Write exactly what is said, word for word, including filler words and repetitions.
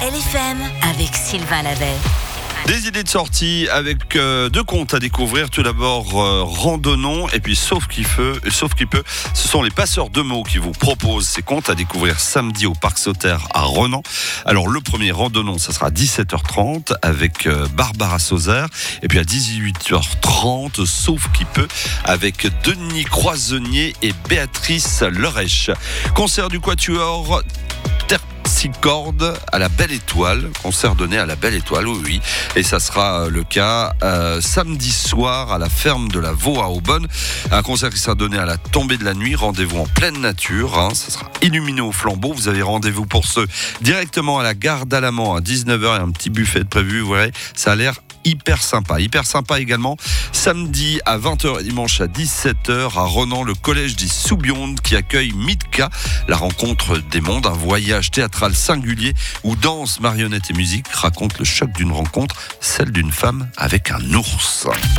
L F M avec Sylvain Lavet. Des idées de sortie avec euh, deux contes à découvrir. Tout d'abord, euh, randonnons et puis sauf qui peut, sauf qui peut, ce sont les passeurs de mots qui vous proposent ces contes à découvrir samedi au Parc Sauterre à Renan. Alors le premier randonnons, ça sera à dix-sept heures trente avec euh, Barbara Sauzer et puis à dix-huit heures trente, sauf qui peut, avec Denis Croisonnier et Béatrice Lerèche. Concert du Quatuor Terpsichorde à la Belle Étoile, concert donné à la Belle Étoile, oui, oui, et ça sera le cas euh, samedi soir à la ferme de la Vaux à Aubonne, un concert qui sera donné à la tombée de la nuit, rendez-vous en pleine nature, hein, ça sera illuminé au flambeau, vous avez rendez-vous pour ceux directement à la gare d'Alamand à dix-neuf heures, et un petit buffet de prévu, vous verrez, ça a l'air hyper sympa, hyper sympa également. Samedi à vingt heures et dimanche à dix-sept heures à Renan, le collège des Soubiondes qui accueille Mitka, la rencontre des mondes, un voyage théâtral singulier où danse, marionnettes et musique racontent le choc d'une rencontre, celle d'une femme avec un ours.